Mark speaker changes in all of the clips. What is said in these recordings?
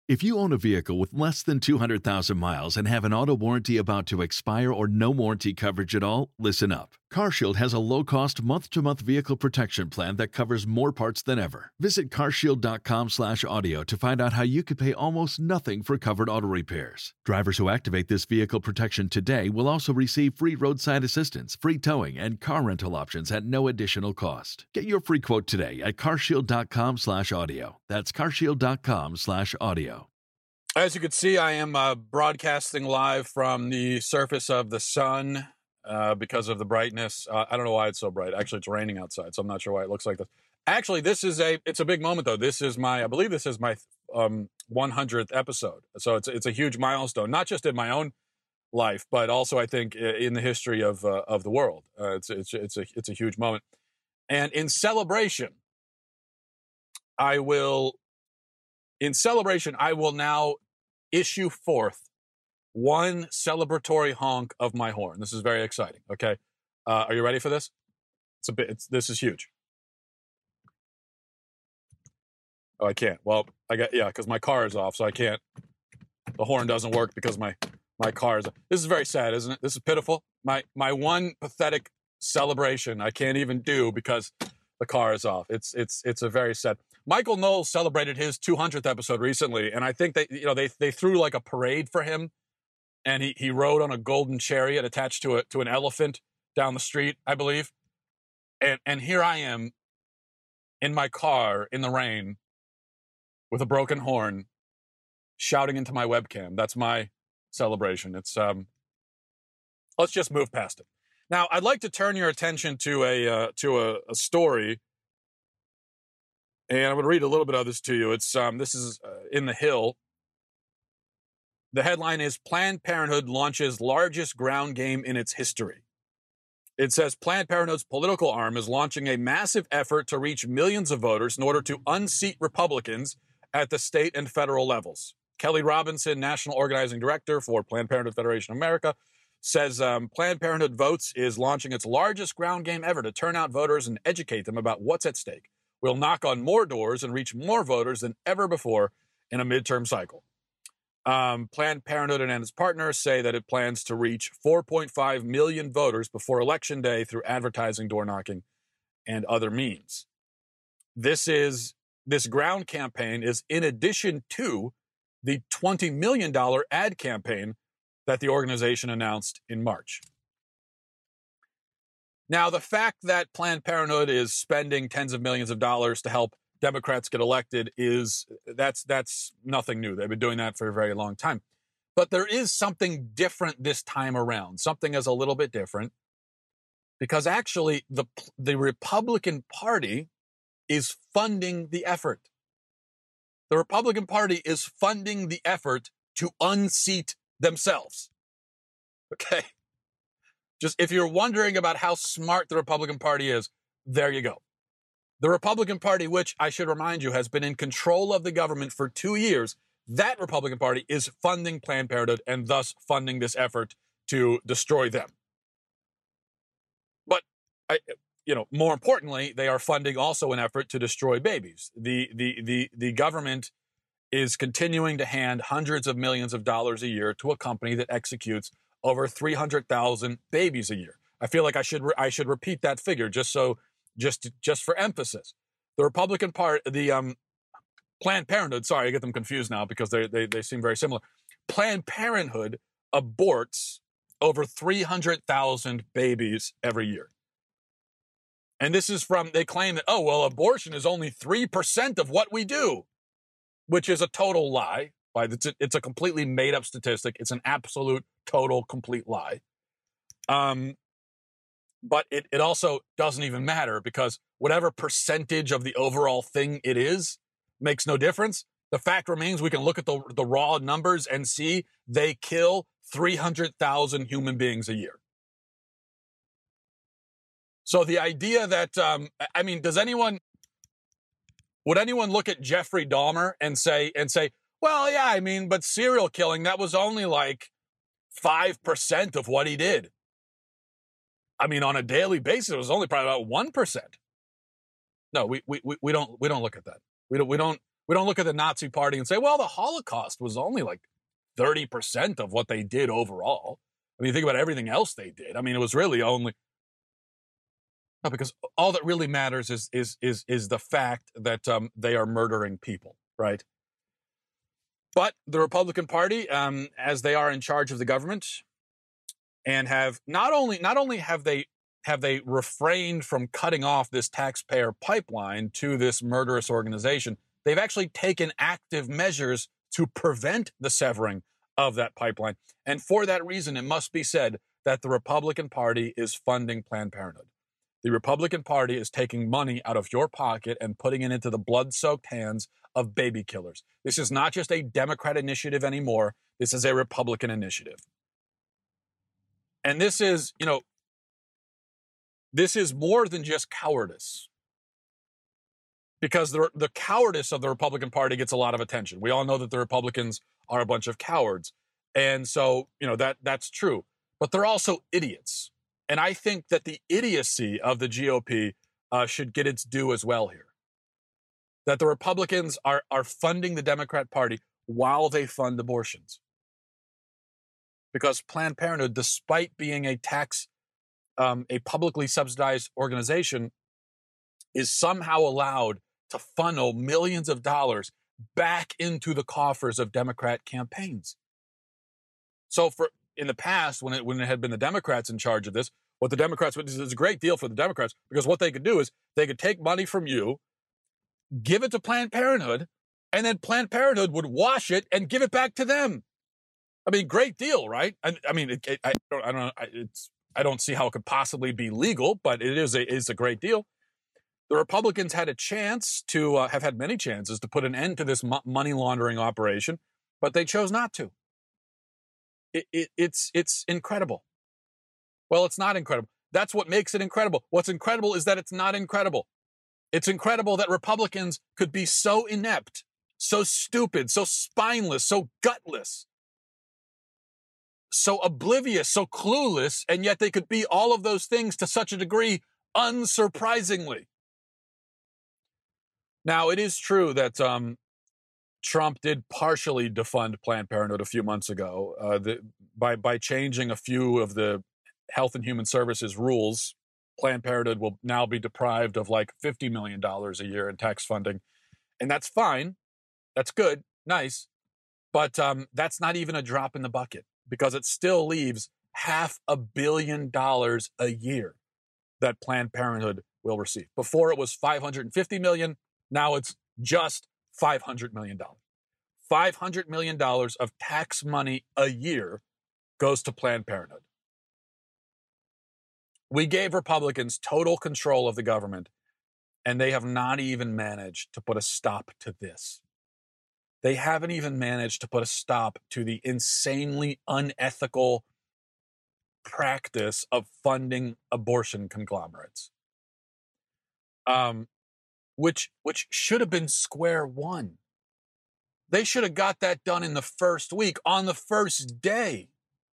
Speaker 1: If you own a vehicle with less than 200,000 miles and have an auto warranty about to expire or no warranty coverage at all, listen up. CarShield has a low-cost month-to-month vehicle protection plan that covers more parts than ever. Visit carshield.com/audio to find out how you could pay almost nothing for covered auto repairs. Drivers who activate this vehicle protection today will also receive free roadside assistance, free towing, and car rental options at no additional cost. Get your free quote today at carshield.com/audio. That's carshield.com/audio.
Speaker 2: As you can see, I am broadcasting live from the surface of the sun because of the brightness. I don't know why it's so bright. Actually, it's raining outside, so I'm not sure why it looks like this. Actually, it's a big moment, though. I believe this is my 100th episode. So it's a huge milestone, not just in my own life, but also I think in the history of the world. It's a huge moment. And in celebration, I will now issue forth one celebratory honk of my horn. This is very exciting. Okay, are you ready for this? This is huge. Oh, I can't. Well, because my car is off, so I can't. The horn doesn't work because my car is. This is very sad, isn't it? This is pitiful. My one pathetic celebration I can't even do because the car is off. It's a very sad. Michael Knowles celebrated his 200th episode recently, and I think they threw like a parade for him, and he rode on a golden chariot attached to an elephant down the street, I believe. And here I am in my car in the rain with a broken horn, shouting into my webcam. That's my celebration. It's let's just move past it. Now, I'd like to turn your attention to a story. And I'm going to read a little bit of this to you. This is in The Hill. The headline is Planned Parenthood launches largest ground game in its history. It says Planned Parenthood's political arm is launching a massive effort to reach millions of voters in order to unseat Republicans at the state and federal levels. Kelly Robinson, National Organizing Director for Planned Parenthood Federation of America, says Planned Parenthood Votes is launching its largest ground game ever to turn out voters and educate them about what's at stake. We'll knock on more doors and reach more voters than ever before in a midterm cycle. Planned Parenthood and its partners say that it plans to reach 4.5 million voters before Election Day through advertising, door knocking, and other means. This ground campaign is in addition to the $20 million ad campaign that the organization announced in March. Now, the fact that Planned Parenthood is spending tens of millions of dollars to help Democrats get elected that's nothing new. They've been doing that for a very long time. But there is something different this time around. Something is a little bit different because actually the Republican Party is funding the effort. The Republican Party is funding the effort to unseat themselves. Okay? Just if you're wondering about how smart the Republican Party is, there you go. The Republican Party, which I should remind you has been in control of the government for 2 years, that Republican Party is funding Planned Parenthood and thus funding this effort to destroy them. But, more importantly, they are funding also an effort to destroy babies. The government is continuing to hand hundreds of millions of dollars a year to a company that executes over 300,000 babies a year. I feel like I should repeat that figure just for emphasis. The Republican Party, the Planned Parenthood, sorry, I get them confused now because they seem very similar. Planned Parenthood aborts over 300,000 babies every year. And this is they claim that, abortion is only 3% of what we do, which is a total lie. It's a completely made-up statistic. It's an absolute, total, complete lie. But it also doesn't even matter because whatever percentage of the overall thing it is makes no difference. The fact remains we can look at the raw numbers and see they kill 300,000 human beings a year. So the idea that, would anyone look at Jeffrey Dahmer and say, well, yeah, but serial killing, that was only like 5% of what he did. On a daily basis, it was only probably about 1%. No, we don't look at that. We don't We don't look at the Nazi Party and say, well, the Holocaust was only like 30% of what they did overall. I mean, you think about everything else they did. I mean, it was really only... No, because all that really matters is the fact that they are murdering people, right? But the Republican Party, as they are in charge of the government, and have not only have they refrained from cutting off this taxpayer pipeline to this murderous organization, they've actually taken active measures to prevent the severing of that pipeline. And for that reason, it must be said that the Republican Party is funding Planned Parenthood. The Republican Party is taking money out of your pocket and putting it into the blood-soaked hands of baby killers. This is not just a Democrat initiative anymore. This is a Republican initiative. And this is, this is more than just cowardice. Because the cowardice of the Republican Party gets a lot of attention. We all know that the Republicans are a bunch of cowards. And so, that's true. But they're also idiots. And I think that the idiocy of the GOP should get its due as well here. That the Republicans are funding the Democrat Party while they fund abortions. Because Planned Parenthood, despite being a publicly subsidized organization, is somehow allowed to funnel millions of dollars back into the coffers of Democrat campaigns. So in the past, when it had been the Democrats in charge of this is a great deal for the Democrats, because what they could do is they could take money from you, give it to Planned Parenthood, and then Planned Parenthood would wash it and give it back to them. I mean, great deal, right? I don't see how it could possibly be legal, but it is a great deal. The Republicans had a chance to have had many chances to put an end to this money laundering operation, but they chose not to. It's incredible. Well, it's not incredible. That's what makes it incredible. What's incredible is that it's not incredible. It's incredible that Republicans could be so inept, so stupid, so spineless, so gutless, so oblivious, so clueless, and yet they could be all of those things to such a degree, unsurprisingly. Now, it is true that Trump did partially defund Planned Parenthood a few months ago by changing a few of the Health and Human Services rules. Planned Parenthood will now be deprived of like $50 million a year in tax funding. And that's fine. That's good. Nice. But that's not even a drop in the bucket, because it still leaves $500 million a year that Planned Parenthood will receive. Before it was $550 million. Now it's just $500 million. $500 million of tax money a year goes to Planned Parenthood. We gave Republicans total control of the government, and they have not even managed to put a stop to this. They haven't even managed to put a stop to the insanely unethical practice of funding abortion conglomerates, which should have been square one. They should have got that done in the first week, on the first day.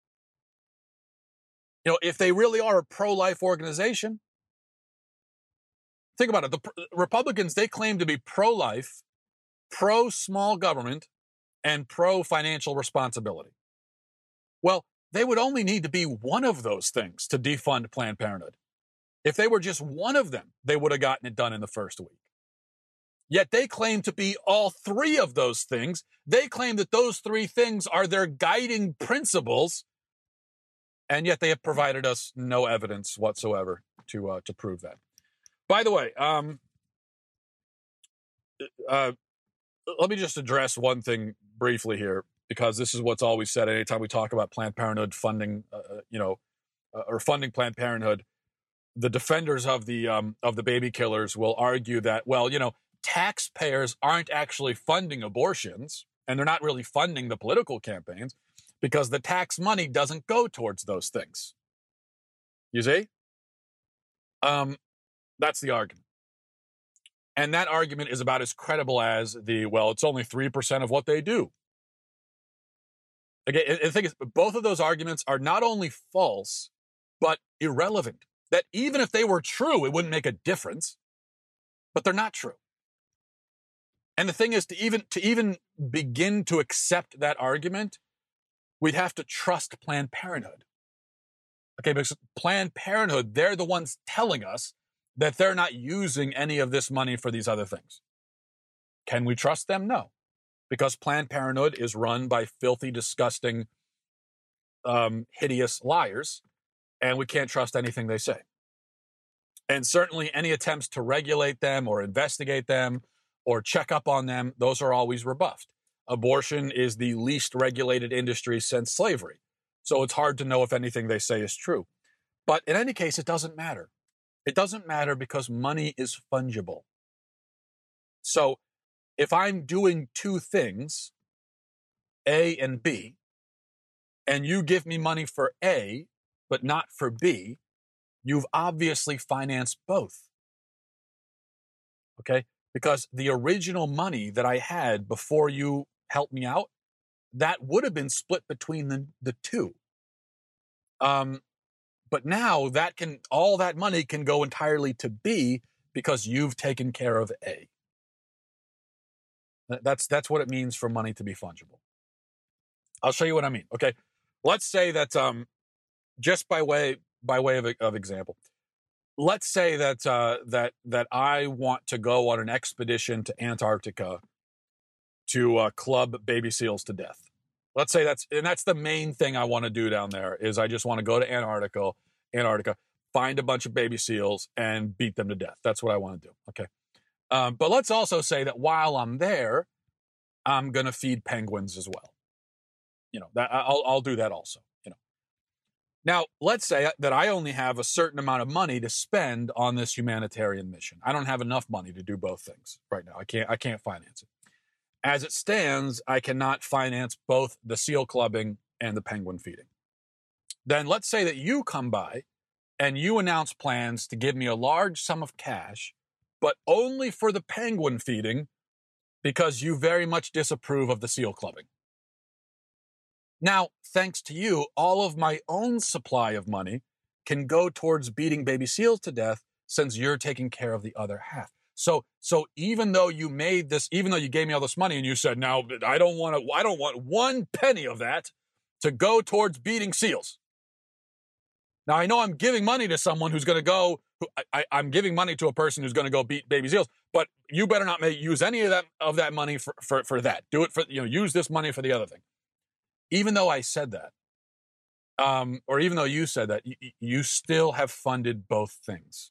Speaker 2: If they really are a pro-life organization, think about it. The Republicans, they claim to be pro-life, pro-small government, and pro-financial responsibility. Well, they would only need to be one of those things to defund Planned Parenthood. If they were just one of them, they would have gotten it done in the first week. Yet they claim to be all three of those things. They claim that those three things are their guiding principles, and yet they have provided us no evidence whatsoever to prove that. By the way, let me just address one thing briefly here, because this is what's always said anytime we talk about Planned Parenthood funding, or funding Planned Parenthood. The defenders of the baby killers will argue that, taxpayers aren't actually funding abortions, and they're not really funding the political campaigns, because the tax money doesn't go towards those things. You see? That's the argument. And that argument is about as credible as it's only 3% of what they do. Again, the thing is, both of those arguments are not only false, but irrelevant. That even if they were true, it wouldn't make a difference. But they're not true. And the thing is, to even begin to accept that argument, we'd have to trust Planned Parenthood. Okay, because Planned Parenthood, they're the ones telling us that they're not using any of this money for these other things. Can we trust them? No, because Planned Parenthood is run by filthy, disgusting, hideous liars, and we can't trust anything they say. And certainly any attempts to regulate them or investigate them or check up on them, those are always rebuffed. Abortion is the least regulated industry since slavery. So it's hard to know if anything they say is true. But in any case, it doesn't matter. It doesn't matter because money is fungible. So if I'm doing two things, A and B, and you give me money for A, but not for B, you've obviously financed both. Okay? Because the original money that I had before you helped me out, that would have been split between the two. But now all that money can go entirely to B because you've taken care of A. That's what it means for money to be fungible. I'll show you what I mean. Okay, let's say that just by way of example, let's say that I want to go on an expedition to Antarctica to club baby seals to death. Let's say that's the main thing I want to do down there is I just want to go to Antarctica, find a bunch of baby seals and beat them to death. That's what I want to do. Okay. But let's also say that while I'm there, I'm going to feed penguins as well. That I'll do that also. Now, let's say that I only have a certain amount of money to spend on this humanitarian mission. I don't have enough money to do both things right now. I can't finance it. As it stands, I cannot finance both the seal clubbing and the penguin feeding. Then let's say that you come by and you announce plans to give me a large sum of cash, but only for the penguin feeding because you very much disapprove of the seal clubbing. Now, thanks to you, all of my own supply of money can go towards beating baby seals to death since you're taking care of the other half. So even though you gave me all this money and you said, now I don't want 1 penny of that to go towards beating seals. Now I know I'm giving money to someone who's going to go, I'm giving money to a person who's going to go beat baby seals, but you better not use any of that money for that. Do it for, use this money for the other thing. Even though I said that, or even though you said that, you still have funded both things.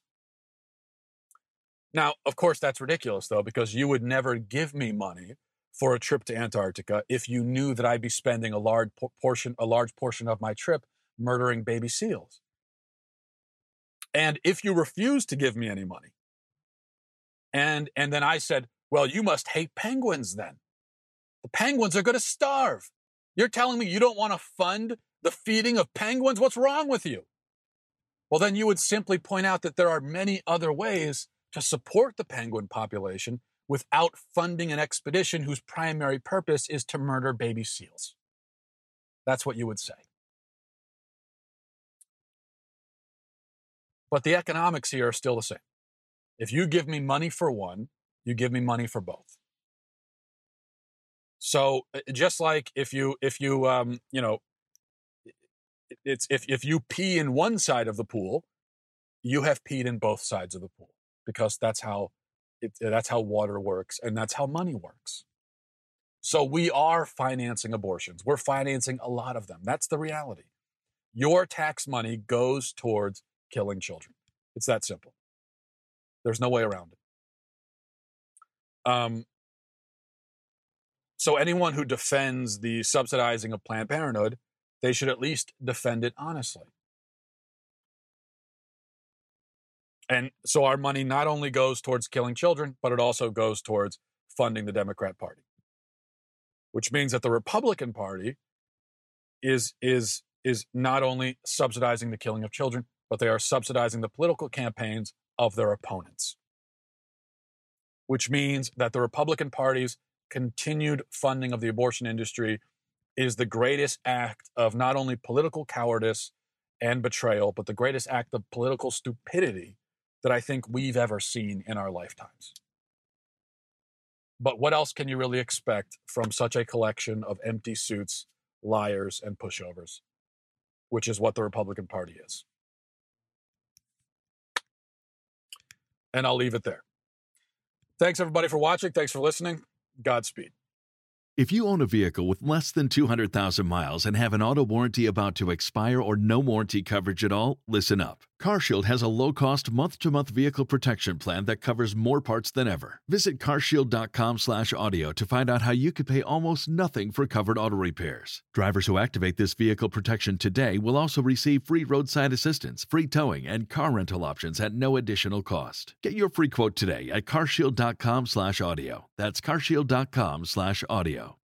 Speaker 2: Now, of course, that's ridiculous, though, because you would never give me money for a trip to Antarctica if you knew that I'd be spending a large portion of my trip murdering baby seals. And if you refuse to give me any money, and then I said, well, you must hate penguins then. The penguins are going to starve. You're telling me you don't want to fund the feeding of penguins? What's wrong with you? Well, then you would simply point out that there are many other ways to support the penguin population without funding an expedition whose primary purpose is to murder baby seals. That's what you would say. But the economics here are still the same. If you give me money for one, you give me money for both. So just like if you pee in one side of the pool, you have peed in both sides of the pool because that's how water works and that's how money works. So we are financing abortions. We're financing a lot of them. That's the reality. Your tax money goes towards killing children. It's that simple. There's no way around it. So anyone who defends the subsidizing of Planned Parenthood, they should at least defend it honestly. And so our money not only goes towards killing children, but it also goes towards funding the Democrat Party, which means that the Republican Party is not only subsidizing the killing of children, but they are subsidizing the political campaigns of their opponents, which means that the Republican Party's continued funding of the abortion industry is the greatest act of not only political cowardice and betrayal, but the greatest act of political stupidity that I think we've ever seen in our lifetimes. But what else can you really expect from such a collection of empty suits, liars, and pushovers, which is what the Republican Party is? And I'll leave it there. Thanks, everybody, for watching. Thanks for listening. Godspeed.
Speaker 1: If you own a vehicle with less than 200,000 miles and have an auto warranty about to expire or no warranty coverage at all, listen up. CarShield has a low-cost month-to-month vehicle protection plan that covers more parts than ever. Visit carshield.com/audio to find out how you could pay almost nothing for covered auto repairs. Drivers who activate this vehicle protection today will also receive free roadside assistance, free towing, and car rental options at no additional cost. Get your free quote today at carshield.com/audio. That's carshield.com/audio.